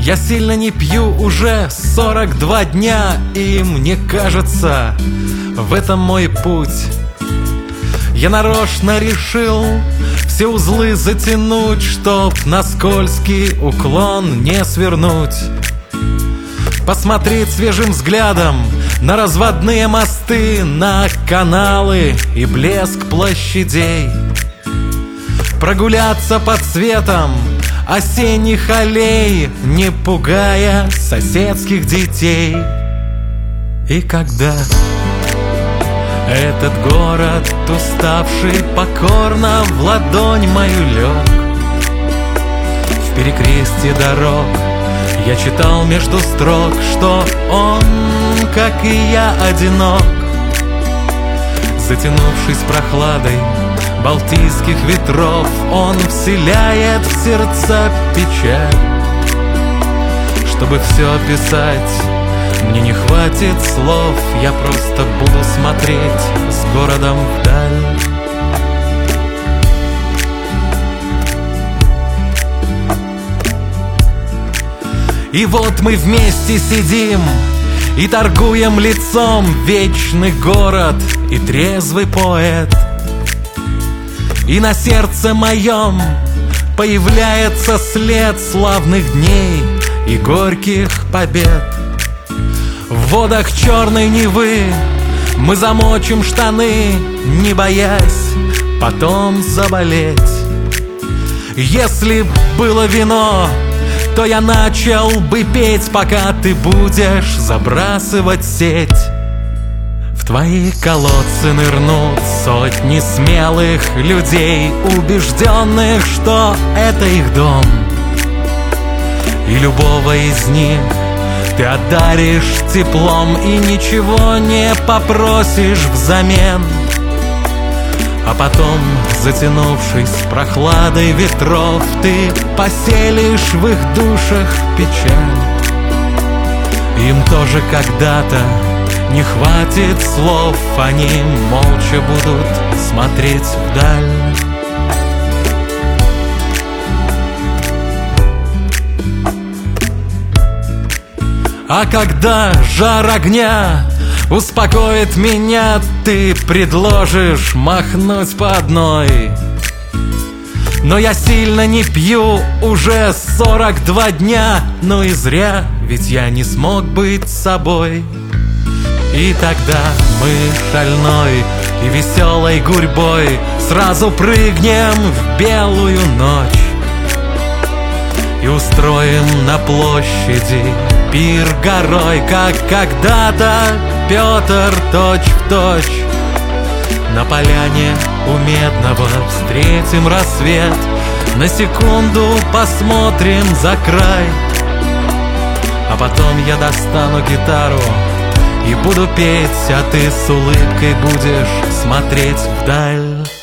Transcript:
Я сильно не пью уже 42 дня, и мне кажется, в этом мой путь. Я нарочно решил все узлы затянуть, чтоб на скользкий уклон не свернуть. Посмотреть свежим взглядом на разводные мосты, на каналы и блеск площадей. Прогуляться под светом осенних аллей, не пугая соседских детей. И когда этот город, уставший, покорно в ладонь мою лег, в перекрестье дорог я читал между строк, что он, как и я, одинок. Затянувшись прохладой балтийских ветров, он вселяет в сердца печаль. Чтобы все описать, мне не хватит слов, я просто буду смотреть с городом вдаль. И вот мы вместе сидим и торгуем лицом, вечный город и трезвый поэт. И на сердце моем появляется след славных дней и горьких побед. В водах черной Невы мы замочим штаны, не боясь потом заболеть. Если было вино, то я начал бы петь, пока ты будешь забрасывать сеть. В твои колодцы нырнут сотни смелых людей, убежденных, что это их дом. И любого из них ты одаришь теплом и ничего не попросишь взамен. А потом, затянувшись прохладой ветров, ты поселишь в их душах печаль. Им тоже когда-то не хватит слов, они молча будут смотреть вдаль. А когда жар огня успокоит меня, ты предложишь махнуть по одной. Но я сильно не пью уже 42 дня, ну и зря, ведь я не смог быть собой. И тогда мы шальной и веселой гурьбой сразу прыгнем в белую ночь и устроим на площади пир горой, как когда-то Петр точь-в-точь. На поляне у Медного встретим рассвет, на секунду посмотрим за край. А потом я достану гитару и буду петь, а ты с улыбкой будешь смотреть вдаль.